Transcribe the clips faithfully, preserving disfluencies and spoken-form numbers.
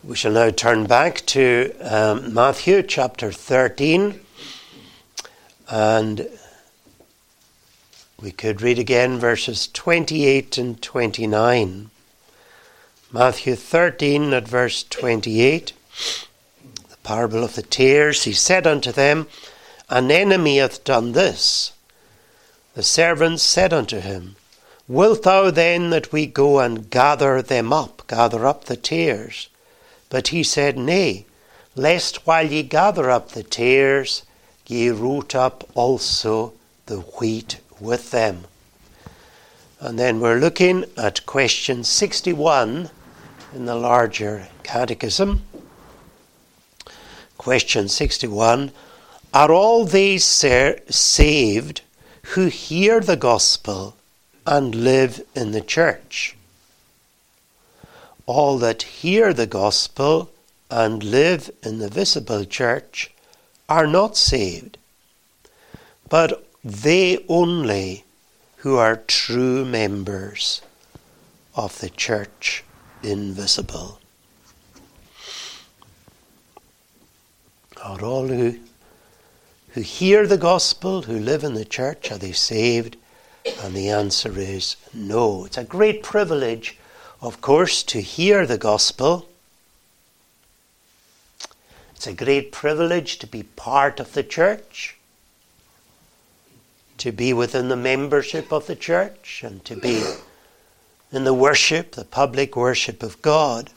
We shall now turn back to um, Matthew chapter thirteen, and we could read again verses twenty-eight and twenty-nine. Matthew thirteen at verse twenty-eight, the parable of the tares. He said unto them, An enemy hath done this. The servants said unto him, Wilt thou then that we go and gather them up, gather up the tares? But he said, Nay, lest while ye gather up the tares, ye root up also the wheat with them. And then we're looking at question sixty-one in the larger catechism. Question sixty-one, Are all these saved who hear the gospel and live in the church? All that hear the gospel and live in the visible church are not saved, but they only who are true members of the church invisible. Are all who, who hear the gospel, who live in the church, are they saved? And the answer is no. It's a great privilege, of course, to hear the gospel. It's a great privilege to be part of the church, to be within the membership of the church, and to be in the worship, the public worship of God.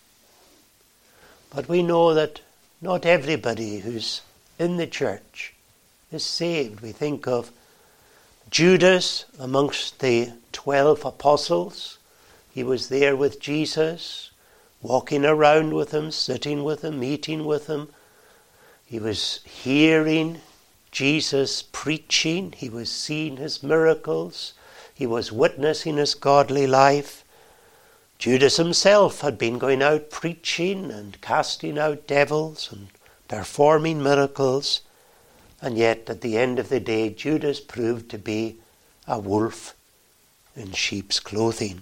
But we know that not everybody who's in the church is saved. We think of Judas amongst the twelve apostles. He was there with Jesus, walking around with him, sitting with him, eating with him. He was hearing Jesus preaching. He was seeing his miracles. He was witnessing his godly life. Judas himself had been going out preaching and casting out devils and performing miracles. And yet at the end of the day, Judas proved to be a wolf in sheep's clothing.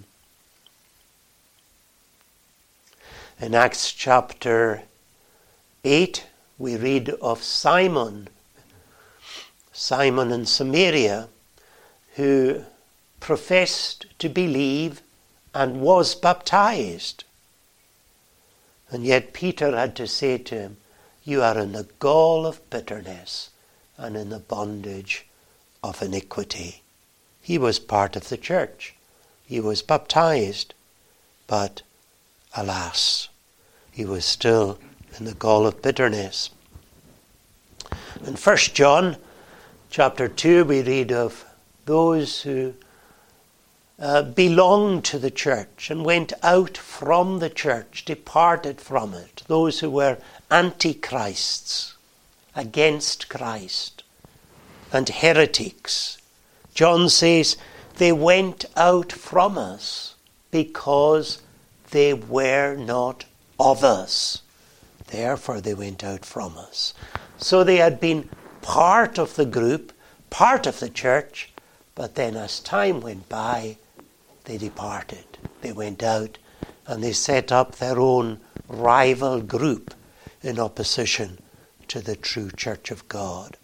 In Acts chapter eight, we read of Simon, Simon in Samaria, who professed to believe and was baptized. And yet Peter had to say to him, You are in the gall of bitterness and in the bondage of iniquity. He was part of the church. He was baptized, but alas, he was still in the gall of bitterness. In First John chapter two, we read of those who uh, belonged to the church and went out from the church, departed from it. Those who were antichrists, against Christ, and heretics. John says they went out from us because they were not of us. Therefore they went out from us. So they had been part of the group, part of the church, but then as time went by, they departed. They went out and they set up their own rival group in opposition to the true church of God.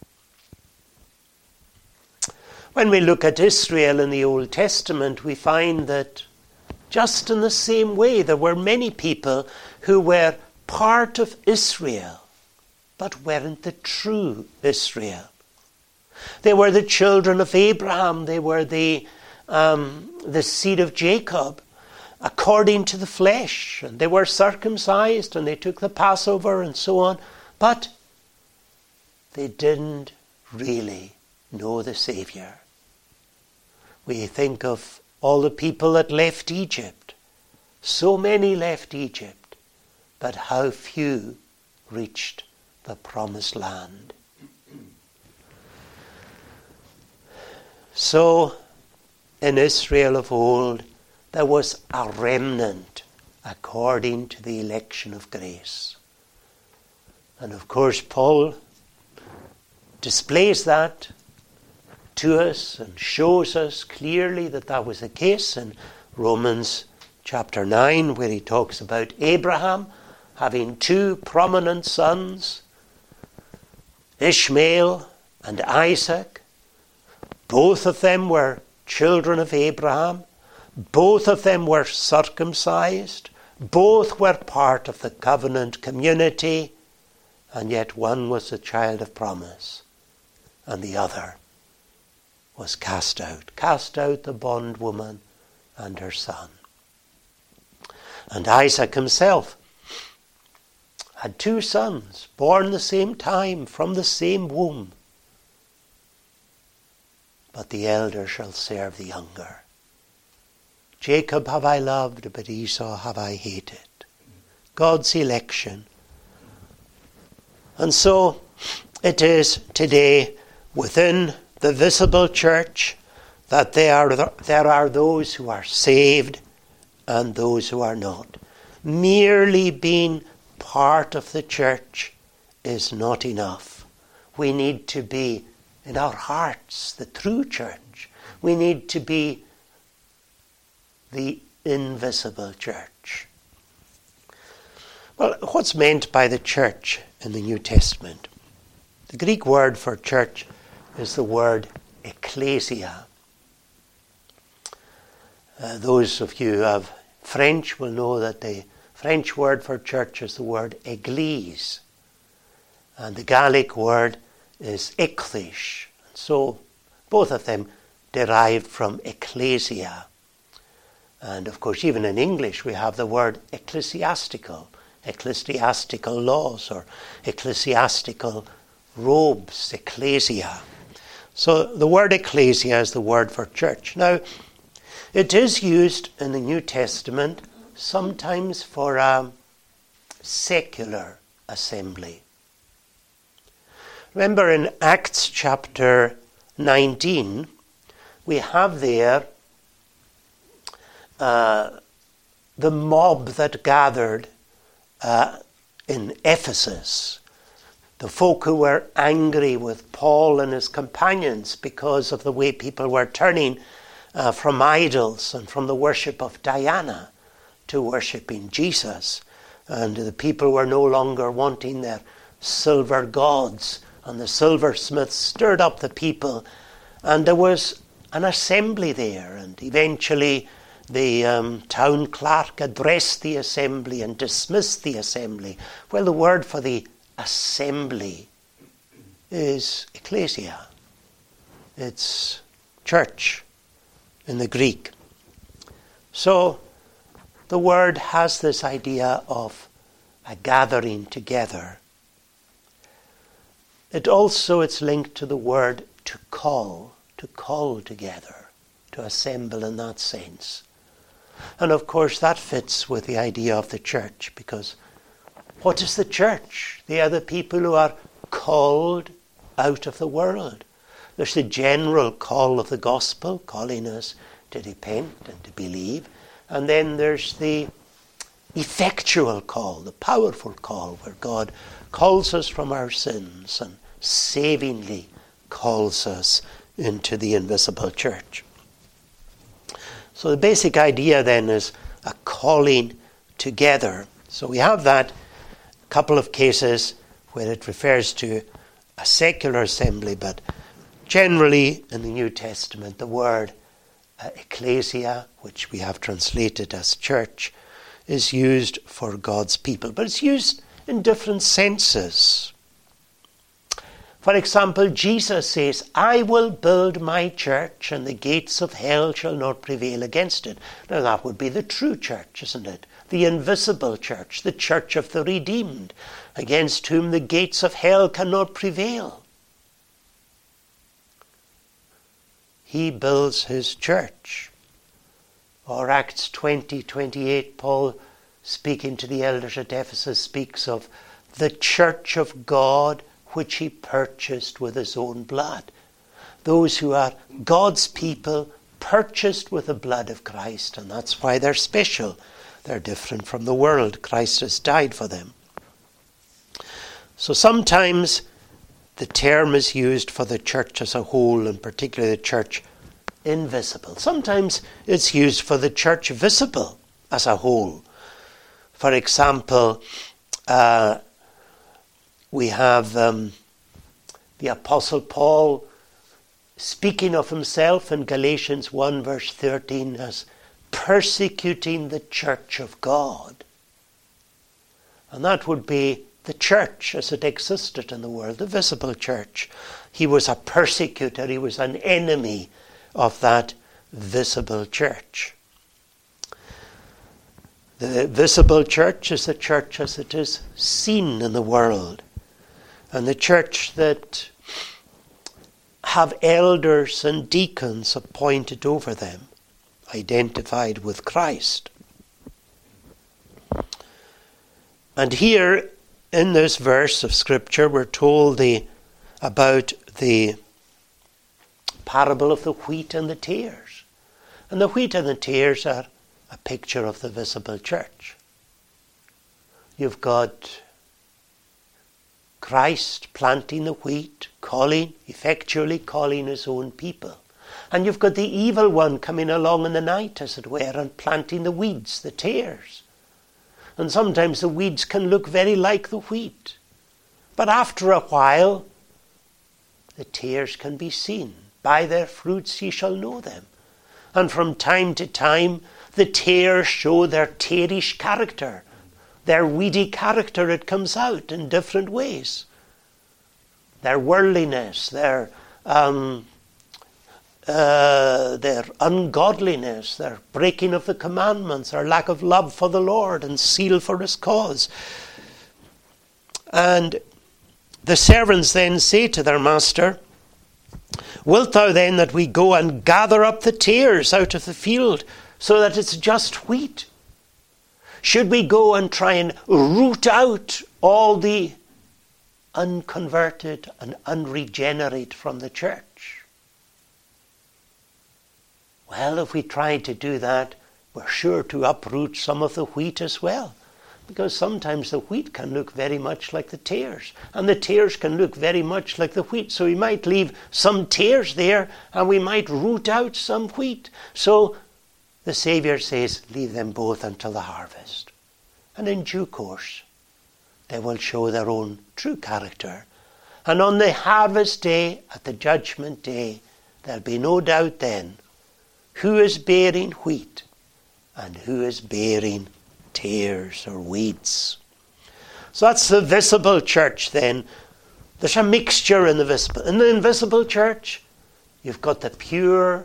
When we look at Israel in the Old Testament, we find that just in the same way, there were many people who were part of Israel, but weren't the true Israel. They were the children of Abraham. They were the, um, the seed of Jacob, according to the flesh. And they were circumcised, and they took the Passover, and so on. But they didn't really know the Saviour. We think of all the people that left Egypt. So many left Egypt, but how few reached the promised land. So, in Israel of old, there was a remnant according to the election of grace. And of course, Paul displays that to us and shows us clearly that that was the case in Romans chapter nine, where he talks about Abraham having two prominent sons, Ishmael and Isaac. Both of them were children of Abraham. Both of them were circumcised. Both were part of the covenant community. And yet one was a child of promise, and the other was cast out. Cast out the bondwoman and her son. And Isaac himself had two sons, born the same time, from the same womb. But the elder shall serve the younger. Jacob have I loved, but Esau have I hated. God's election. And so it is today within the visible church that there are, there are those who are saved and those who are not. Merely being part of the church is not enough. We need to be in our hearts the true church. We need to be the invisible church. Well, what's meant by the church in the New Testament? The Greek word for church is the word ecclesia. Uh, those of you who have French will know that the French word for church is the word église. And the Gaelic word is eklish. So both of them derived from ecclesia. And of course, even in English, we have the word ecclesiastical, ecclesiastical laws or ecclesiastical robes, ecclesia. So the word ecclesia is the word for church. Now, it is used in the New Testament sometimes for a secular assembly. Remember in Acts chapter nineteen, we have there uh, the mob that gathered uh, in Ephesus. The folk who were angry with Paul and his companions because of the way people were turning uh, from idols and from the worship of Diana to worshipping Jesus. And the people were no longer wanting their silver gods. And the silversmiths stirred up the people. And there was an assembly there. And eventually the um, town clerk addressed the assembly and dismissed the assembly. Well, the word for the assembly is ecclesia. It's church in the Greek. So the word has this idea of a gathering together. It also, it's linked to the word to call, to call together, to assemble in that sense. And of course that fits with the idea of the church, because what is the church? They are the people who are called out of the world. There's the general call of the gospel, calling us to repent and to believe. And then there's the effectual call, the powerful call, where God calls us from our sins and savingly calls us into the invisible church. So the basic idea then is a calling together. So we have that couple of cases where it refers to a secular assembly, but generally in the New Testament the word uh, ecclesia, which we have translated as church, is used for God's people, but it's used in different senses. For example, Jesus says, I will build my church and the gates of hell shall not prevail against it. Now that would be the true church, isn't it? The invisible church, the church of the redeemed, against whom the gates of hell cannot prevail. He builds his church. Or Acts twenty, twenty-eight, Paul, speaking to the elders at Ephesus, speaks of the church of God which he purchased with his own blood. Those who are God's people purchased with the blood of Christ, and that's why they're special. They're different from the world. Christ has died for them. So sometimes the term is used for the church as a whole, and particularly the church invisible. Sometimes it's used for the church visible as a whole. For example, uh, we have um, the Apostle Paul speaking of himself in Galatians one verse thirteen as persecuting the church of God. And that would be the church as it existed in the world, the visible church. He was a persecutor, he was an enemy of that visible church. The visible church is the church as it is seen in the world. And the church that have elders and deacons appointed over them, identified with Christ. And here in this verse of Scripture we're told the, about the parable of the wheat and the tares. And the wheat and the tares are a picture of the visible church. You've got Christ planting the wheat, calling, effectually calling his own people. And you've got the evil one coming along in the night, as it were, and planting the weeds, the tares. And sometimes the weeds can look very like the wheat. But after a while, the tares can be seen. By their fruits ye shall know them. And from time to time, the tares show their tareish character. Their weedy character, it comes out in different ways. Their worldliness, their um, uh, their ungodliness, their breaking of the commandments, their lack of love for the Lord and zeal for his cause. And the servants then say to their master, wilt thou then that we go and gather up the tares out of the field, so that it's just wheat? Should we go and try and root out all the unconverted and unregenerate from the church? Well, if we try to do that, we're sure to uproot some of the wheat as well. Because sometimes the wheat can look very much like the tares. And the tares can look very much like the wheat. So we might leave some tares there and we might root out some wheat. So the Saviour says, leave them both until the harvest. And in due course, they will show their own true character. And on the harvest day, at the judgment day, there'll be no doubt then who is bearing wheat and who is bearing tares or weeds. So that's the visible church then. There's a mixture in the visible. In the invisible church, you've got the pure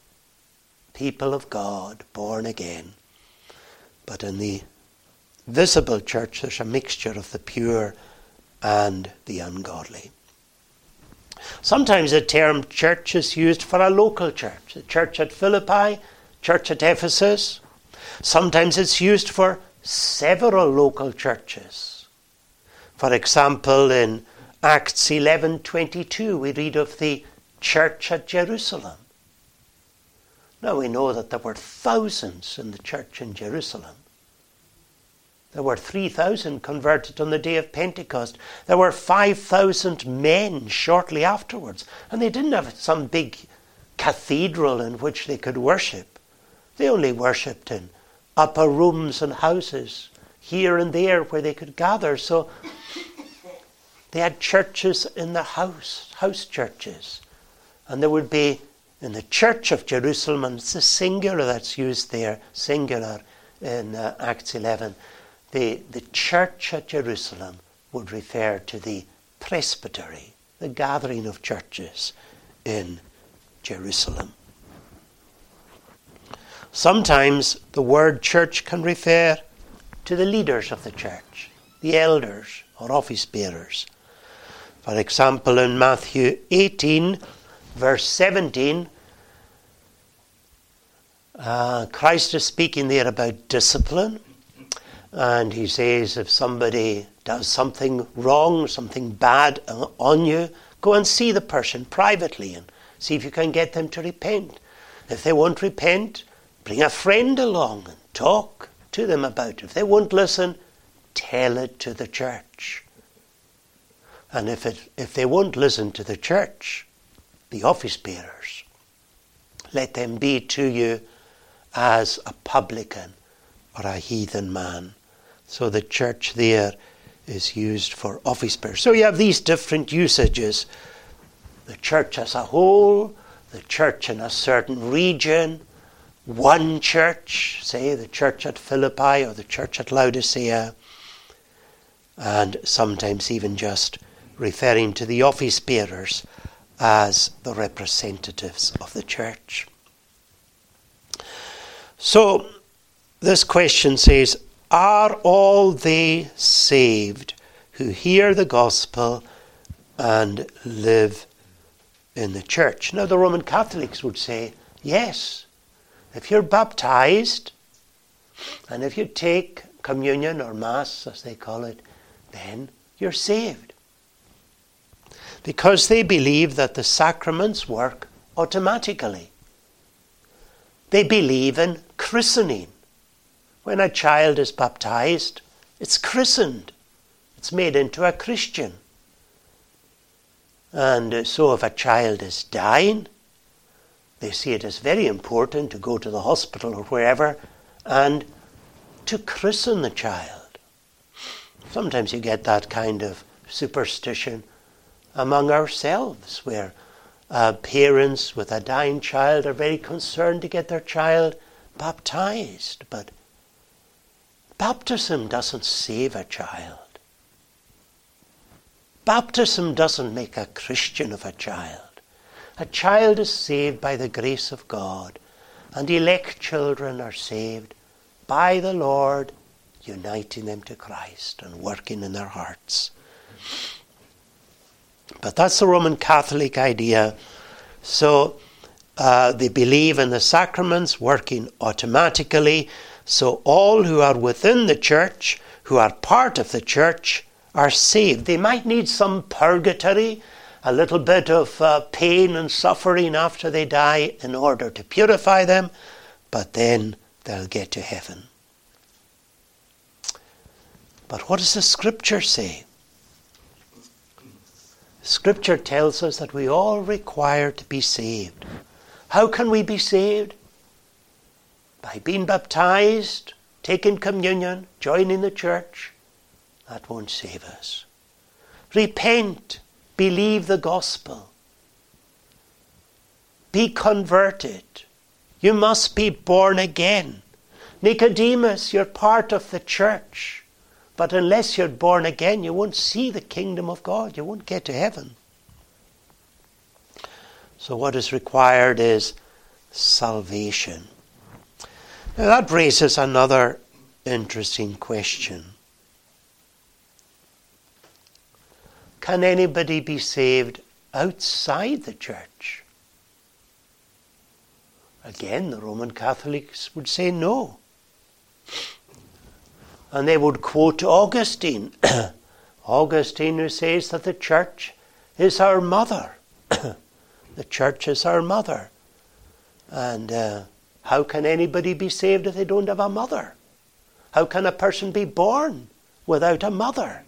people of God, born again. But in the visible church, there's a mixture of the pure and the ungodly. Sometimes the term church is used for a local church. The church at Philippi, church at Ephesus. Sometimes it's used for several local churches. For example, in Acts eleven twenty-two, we read of the church at Jerusalem. Now we know that there were thousands in the church in Jerusalem. There were three thousand converted on the day of Pentecost. There were five thousand men shortly afterwards. And they didn't have some big cathedral in which they could worship. They only worshipped in upper rooms and houses, here and there where they could gather. So they had churches in the house, house churches. And there would be in the church of Jerusalem, and it's the singular that's used there, singular in uh, Acts eleven. The, the church at Jerusalem would refer to the presbytery, the gathering of churches in Jerusalem. Sometimes the word church can refer to the leaders of the church, the elders or office bearers. For example, in Matthew eighteen, verse seventeen, uh, Christ is speaking there about discipline. And he says, if somebody does something wrong, something bad on you, go and see the person privately and see if you can get them to repent. If they won't repent, bring a friend along and talk to them about it. If they won't listen, tell it to the church. And if it, if they won't listen to the church, the office bearers, let them be to you as a publican or a heathen man. So the church there is used for office bearers. So you have these different usages. The church as a whole, the church in a certain region, one church, say the church at Philippi or the church at Laodicea, and sometimes even just referring to the office bearers as the representatives of the church. So this question says, are all they saved who hear the gospel and live in the church? Now the Roman Catholics would say, yes, if you're baptized and if you take communion or mass as they call it, then you're saved. Because they believe that the sacraments work automatically. They believe in christening. When a child is baptized, it's christened. It's made into a Christian. And so if a child is dying, they see it as very important to go to the hospital or wherever and to christen the child. Sometimes you get that kind of superstition among ourselves, where uh, parents with a dying child are very concerned to get their child baptized. But baptism doesn't save a child. Baptism doesn't make a Christian of a child. A child is saved by the grace of God, and elect children are saved by the Lord, uniting them to Christ and working in their hearts. But that's the Roman Catholic idea. So uh, they believe in the sacraments working automatically. So all who are within the church, who are part of the church, are saved. They might need some purgatory, a little bit of uh, pain and suffering after they die in order to purify them, but then they'll get to heaven. But what does the Scripture say? Scripture tells us that we all require to be saved. How can we be saved? By being baptized, taking communion, joining the church. That won't save us. Repent, believe the gospel. Be converted. You must be born again. Nicodemus, you're part of the church. But unless you're born again, you won't see the kingdom of God. You won't get to heaven. So what is required is salvation. Now that raises another interesting question. Can anybody be saved outside the church? Again, the Roman Catholics would say no. And they would quote Augustine. Augustine, who says that the church is our mother. The church is our mother. And uh, how can anybody be saved if they don't have a mother? How can a person be born without a mother?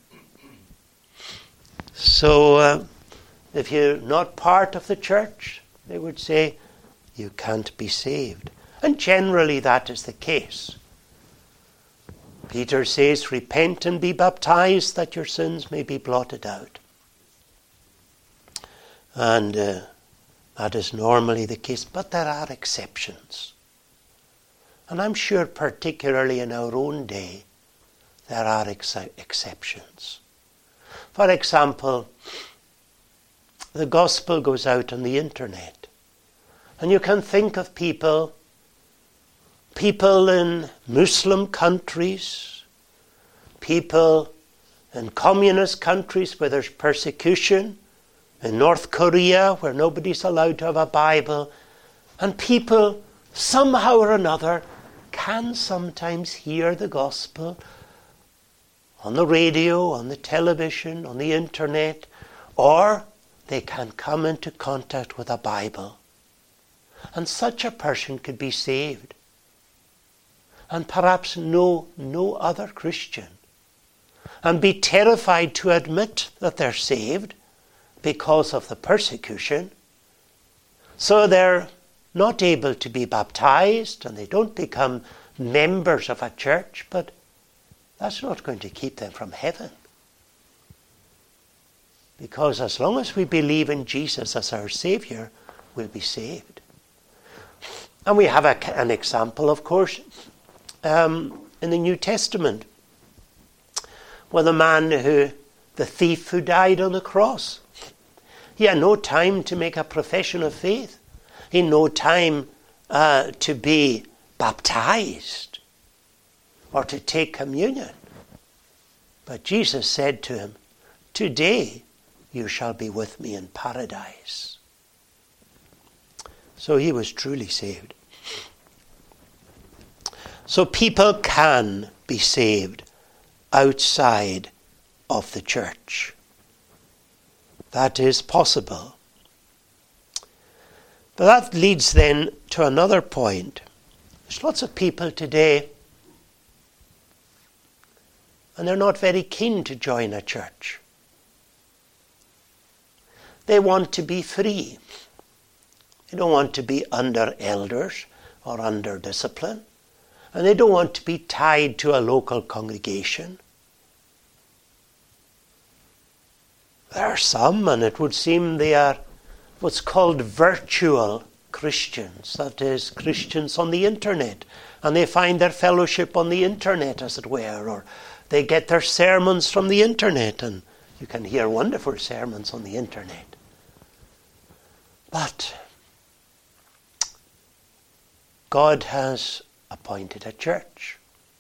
So uh, if you're not part of the church, they would say you can't be saved. And generally that is the case. Peter says, repent and be baptized that your sins may be blotted out. And uh, that is normally the case, but there are exceptions. And I'm sure particularly in our own day, there are ex- exceptions. For example, the gospel goes out on the internet. And you can think of people People in Muslim countries, people in communist countries where there's persecution, in North Korea where nobody's allowed to have a Bible, and people somehow or another can sometimes hear the gospel on the radio, on the television, on the internet, or they can come into contact with a Bible. And such a person could be saved. And perhaps know no other Christian, and be terrified to admit that they're saved because of the persecution. So they're not able to be baptized, and they don't become members of a church, but that's not going to keep them from heaven. Because as long as we believe in Jesus as our Saviour, we'll be saved. And we have a, an example, of course, um, in the New Testament, with the man who, the thief who died on the cross. He had no time to make a profession of faith. He had no time uh, to be baptized or to take communion. But Jesus said to him, "Today you shall be with me in paradise." So he was truly saved. So people can be saved outside of the church. That is possible. But that leads then to another point. There's lots of people today, and they're not very keen to join a church. They want to be free. They don't want to be under elders or under discipline. And they don't want to be tied to a local congregation. There are some, and it would seem they are what's called virtual Christians. That is, Christians on the internet. And they find their fellowship on the internet, as it were. Or they get their sermons from the internet. And you can hear wonderful sermons on the internet. But God has appointed a church.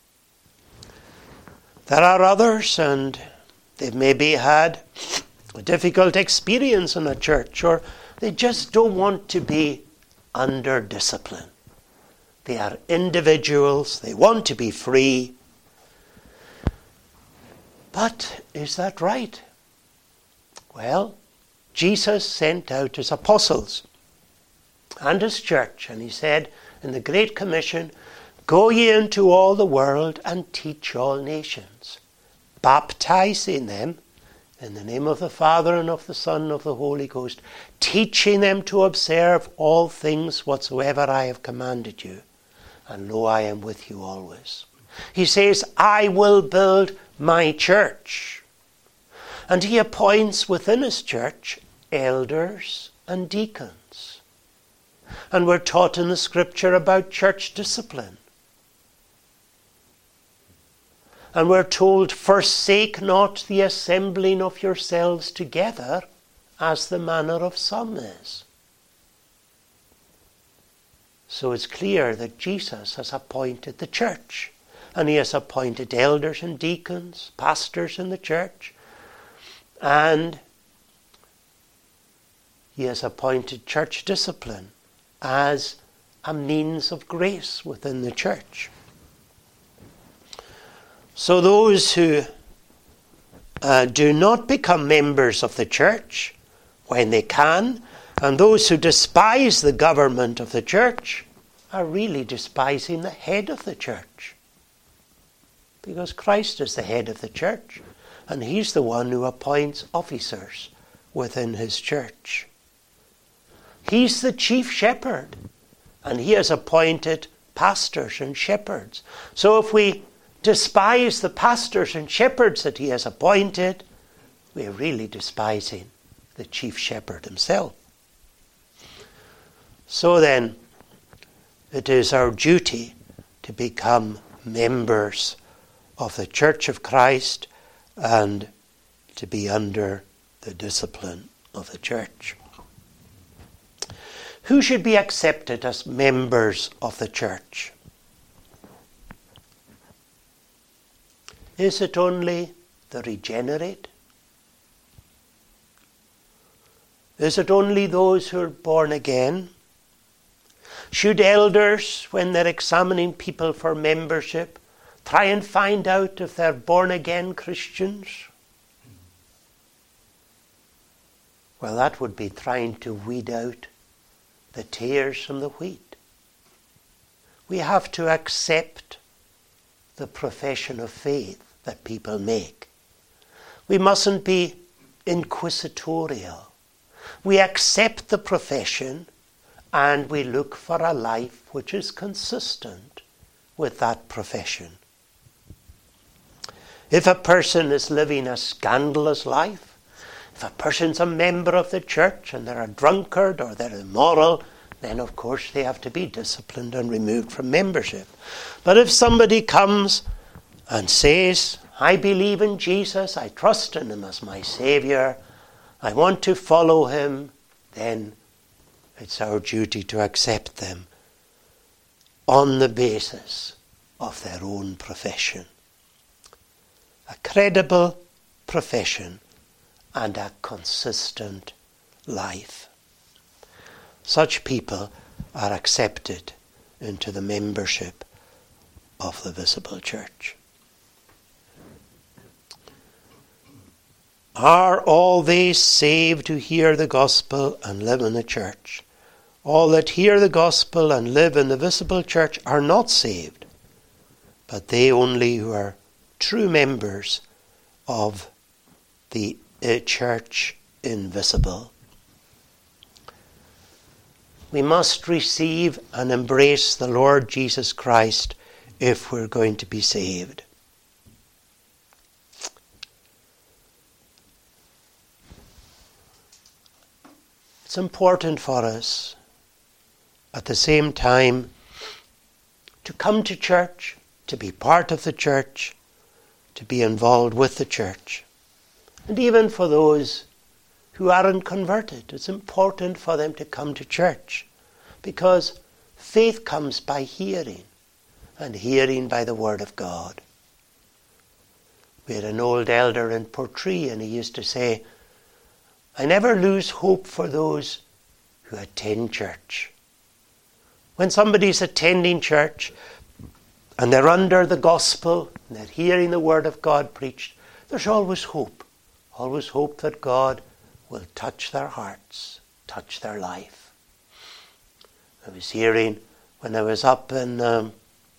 There are others, and they've maybe had a difficult experience in a church, or they just don't want to be under discipline. They are individuals, they want to be free. But is that right? Well, Jesus sent out his apostles and his church, and he said in the Great Commission, "Go ye into all the world and teach all nations, baptizing them in the name of the Father and of the Son and of the Holy Ghost, teaching them to observe all things whatsoever I have commanded you. And lo, I am with you always." He says, "I will build my church." And he appoints within his church elders and deacons. And we're taught in the scripture about church discipline. And we're told, "Forsake not the assembling of yourselves together, as the manner of some is." So it's clear that Jesus has appointed the church. And he has appointed elders and deacons, pastors in the church. And he has appointed church discipline as a means of grace within the church. So those who uh, do not become members of the church when they can, and those who despise the government of the church, are really despising the head of the church. Because Christ is the head of the church, and he's the one who appoints officers within his church. He's the chief shepherd, and he has appointed pastors and shepherds. So if we despise the pastors and shepherds that he has appointed, we are really despising the chief shepherd himself. So then, it is our duty to become members of the Church of Christ and to be under the discipline of the church. Who should be accepted as members of the church? Is it only the regenerate? Is it only those who are born again? Should elders, when they're examining people for membership, try and find out if they're born again Christians? Well, that would be trying to weed out the tares from the wheat. We have to accept the profession of faith that people make. We mustn't be inquisitorial. We accept the profession and we look for a life which is consistent with that profession. If a person is living a scandalous life, If a person's a member of the church and they're a drunkard or they're immoral, then of course they have to be disciplined and removed from membership. But if somebody comes and says, I believe in Jesus, I trust in him as my Saviour, I want to follow him, then it's our duty to accept them on the basis of their own profession. A credible profession and a consistent life. Such people are accepted into the membership of the visible church. Are all they saved who hear the gospel and live in the church? All that hear the gospel and live in the visible church are not saved, but they only who are true members of the uh, church invisible. We must receive and embrace the Lord Jesus Christ if we're going to be saved. It's important for us at the same time to come to church, to be part of the church, to be involved with the church. And even for those who aren't converted, it's important for them to come to church, because faith comes by hearing, and hearing by the word of God. We had an old elder in Portree, and he used to say, I never lose hope for those who attend church. When somebody's attending church and they're under the gospel and they're hearing the word of God preached, there's always hope. Always hope that God will touch their hearts, touch their life. I was hearing when I was up in, um,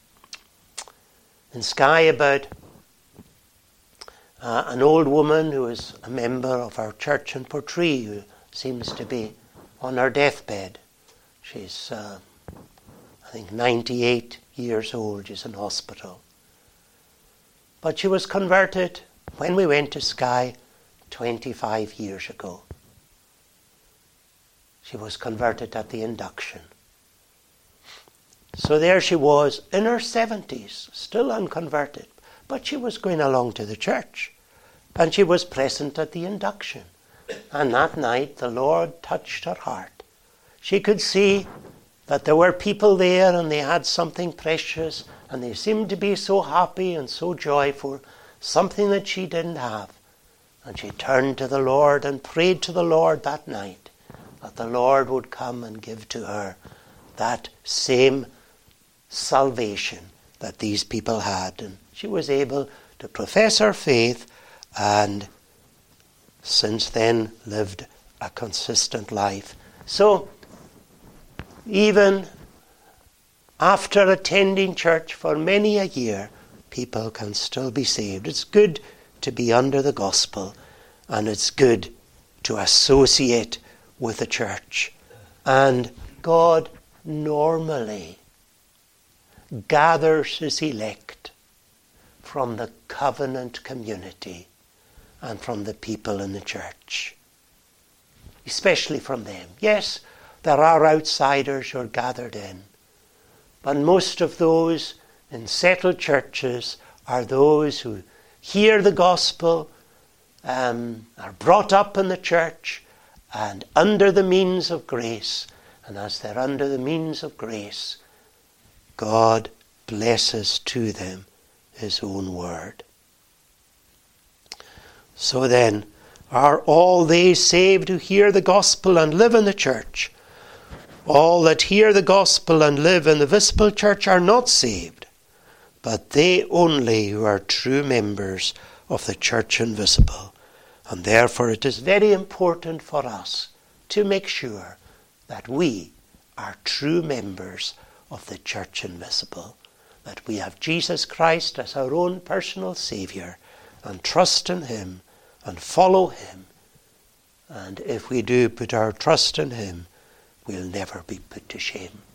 in Skye about Uh, an old woman who is a member of our church in Portree, who seems to be on her deathbed. She's, uh, I think, ninety-eight years old. She's in hospital. But she was converted when we went to Skye twenty-five years ago. She was converted at the induction. So there she was in her seventies, still unconverted. But she was going along to the church, and she was present at the induction. And that night the Lord touched her heart. She could see that there were people there, and they had something precious, and they seemed to be so happy and so joyful, something that she didn't have. And she turned to the Lord and prayed to the Lord that night that the Lord would come and give to her that same salvation that these people had. And she was able to profess her faith and since then lived a consistent life. So even after attending church for many a year, people can still be saved. It's good to be under the gospel, and it's good to associate with the church. And God normally gathers his elect from the covenant community and from the people in the church. Especially from them. Yes, there are outsiders who are gathered in, but most of those in settled churches are those who hear the gospel, um, are brought up in the church and under the means of grace. And as they're under the means of grace, God blesses to them his own word. So then, are all they saved who hear the gospel and live in the church? All that hear the gospel and live in the visible church are not saved, but they only who are true members of the church invisible. And therefore it is very important for us to make sure that we are true members of the church invisible, that we have Jesus Christ as our own personal Saviour and trust in him and follow him. And if we do put our trust in him, we'll never be put to shame.